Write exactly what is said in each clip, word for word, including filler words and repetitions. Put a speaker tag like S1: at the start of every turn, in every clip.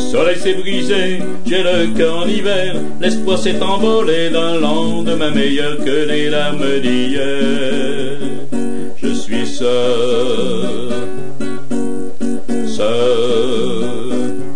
S1: soleil s'est brisé, j'ai le cœur en hiver, l'espoir s'est envolé d'un lendemain meilleur que les larmes d'hier. Je suis seul, seul,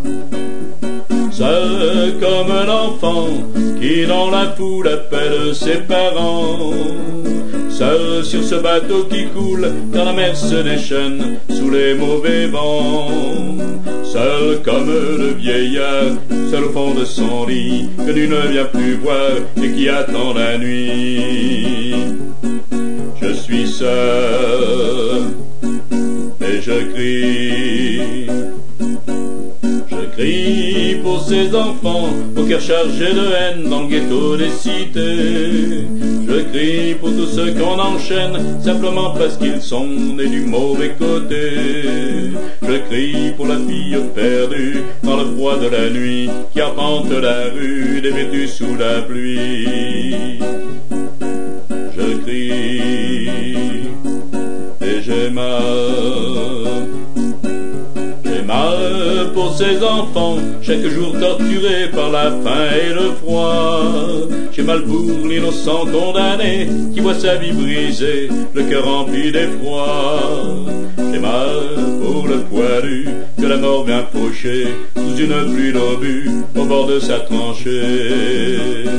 S1: seul comme un enfant qui dans la foule appelle ses parents. Seul sur ce bateau qui coule quand la mer se déchaîne sous les mauvais vents. Seul comme le vieillard, seul au fond de son lit que nul ne vient plus voir et qui attend la nuit. Je suis seul et je crie. Je crie pour ces enfants au cœur chargé de haine dans le ghetto des cités. Je crie pour tous ceux qu'on enchaîne simplement parce qu'ils sont nés du mauvais côté. Je crie pour la fille perdue dans le froid de la nuit qui arpente la rue dévêtue sous la pluie. Je crie et j'ai mal. J'ai mal pour ces enfants, chaque jour torturés par la faim et le froid. J'ai mal pour l'innocent condamné qui voit sa vie brisée, le cœur rempli d'effroi. J'ai mal pour le poilu que la mort vient faucher sous une pluie d'obus au bord de sa tranchée.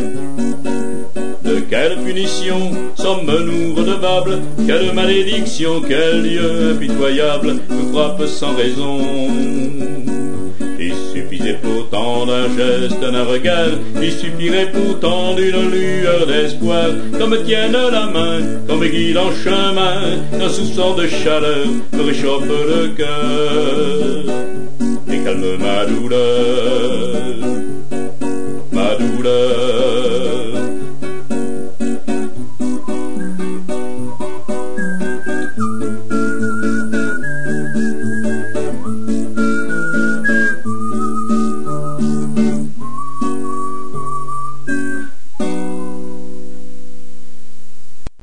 S1: De quelle punition sommes-nous redevables? Quelle malédiction, quel lieu impitoyable nous frappe sans raison? Il suffisait pourtant d'un geste, d'un regard, il suffirait pourtant d'une lueur d'espoir, qu'on me tienne la main, qu'on me guide en chemin, qu'un soupçon de chaleur me réchauffe le cœur et calme ma douleur, ma douleur.